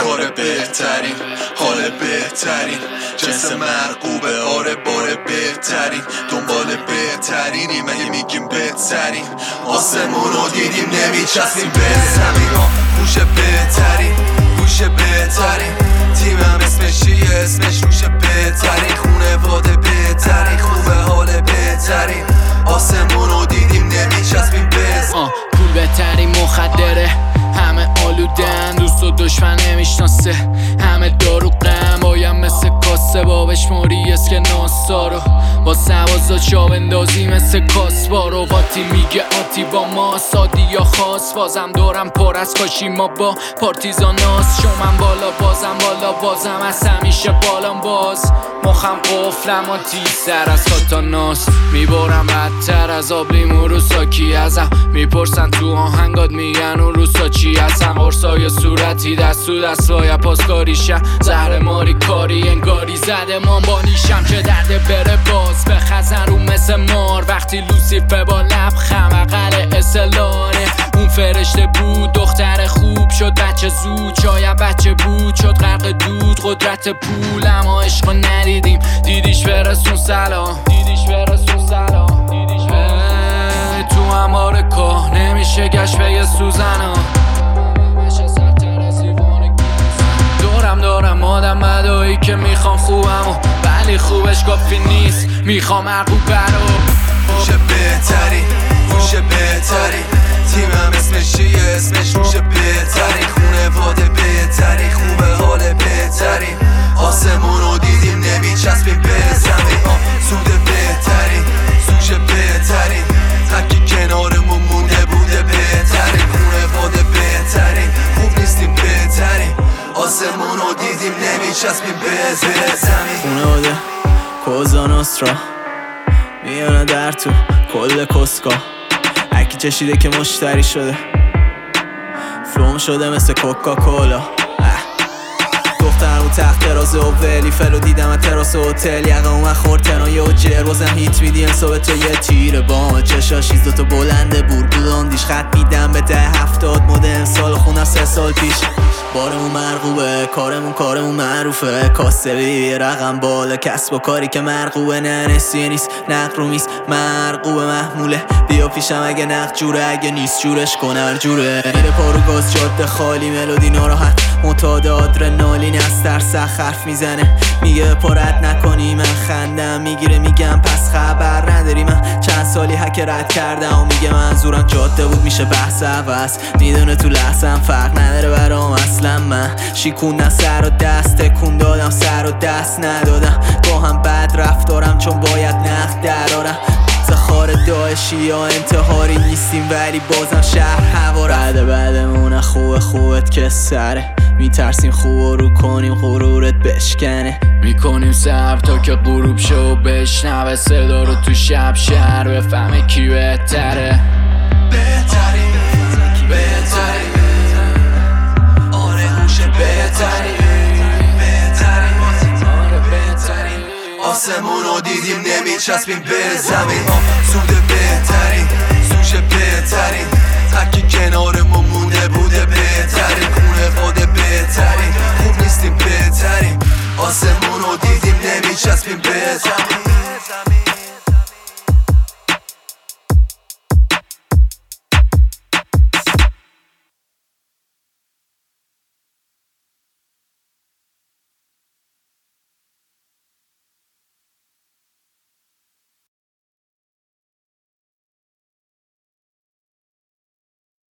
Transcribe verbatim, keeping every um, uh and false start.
کار بهترین، حال بهترین، جنس مرغوبه، آره بار بهترین، دنبال بهترینی، مگه میگیم بهترین، آسمون رو دیدیم نمیچسبیم به زمین ها، گوش بهترین، گوش بهترین، تیمم اسمش چیه؟ اسمش روش بهترین، خونواده بهترین، خوبه حال بهترین، آسمون رو دیدیم نمیچسبیم به زمین. پول بهترین مخدره، همه آلودن، دوست و دشمن نمیشناسه، همه داروغن، بایم مثل کاسه بابش موریست که ناسارو با سوازا چاو اندازی مثل کاسبارو. واتی میگه آتی با ما سادی یا خاص، بازم دورم پر از کاشی ما با پارتیزاناست، شومن بالا بازم بالا بازم از همیشه بالام باز، مخم قفلم و تیزتر از کاتاناست، میبارم بدتر از آب لیمو رو ساکی ازم، میپرسن تو آهنگات میگن اون روسا چی هستن، قرصای صورتی دست تو دست وای پاسکاریشم، زهر ماری کاری انگاری زده من با نیشم که درد بره باز به خزن رو مثل مار، وقتی لوسیفه با لبخم اقل اسلاره، اون فرشته بود دختر خوب شد بچه زود، شاید بچه بود شد غرق دود، قدرت پول اما عشق ندیدیم، دیدیش برسون سلام، دیدیش برسون سلام، دیدیش برسون تو هماره که نمیشه گشت به یه سوزن ها، دورم دارم آدم مدایی که میخوام خوبم ولی خوبش کافی نیست، میخوام مرغوب برو گوش بهترین، گوش بهترین، تیمم اسمش چیه؟ اسمش روش بهترین، خونواده بهترین، خوبه حال بهترین، آسمون رو دیدیم نمیچسبیم به زمین ها، سود بهترین، سوش بهترین، تکی کنارمون مونده بوده بهترین، خونواده بهترین، خوب نیستیم بهترین، آسمون رو دیدیم نمیچسبیم به زمین. خونواده کوزا نوسترا میانه در تو کل کسکا، هرکی چشیده که مشتری شده، فلوم شده مثل کوکاکولا، دخترم رو تخت تراس اولی فلو دیدم از تراس هتل، یقه اومد خورد تنای و جر بازم هیت میدیم صبح تو یه تیر بام چشاشیز دوتا بلنده بور بلندیش خط میدم به ده هفتاد مده امسال خونم سه سال پیش، بارمون مرغوبه کارمون کارمون معروفه، کاسه بی رقم بالا کسب و کاری که مرغوبه، نه نسیه نیست نقرومیست مرغوبه محموله، بیا پیشم اگه نقد جوره اگه نیست جورش کنر جوره، میره پارو گاز جاده خالی ملودی ناراحت متعاد آدرنالین از ترس حرف میزنه، میگه پارت نکنی من خندم میگیره میگم پس خبر نداری من چند سالی حک رد کردم و میگه منظورم جاده بود میشه بحث عوض، میدونه تو لحظم فرق نداره برام اصلا، من شیکوندم سر و دست تکون دادم سر و دست ندادم، با هم بد رفتارم چون باید نقد درارم، زخار داعشی یا انتحاری نیستیم ولی بازم شهر هوا بعد بعدمون خوب خوبت که سره، میترسیم خوب رو کنیم غرورت بشکنه، میکنیم سر تا که غروب شو بشنوه صدا رو تو شب شهر بفهمه کی بهتره، بهترین بهترین، آره گوش بهترین، بهترین، آره بهترین، آسمون رو دیدیم نمیچسبیم به زمین ها، سود بهترین، سوش بهترین، تکی کنارمون مونده بوده بهترین، خونواده بهترین،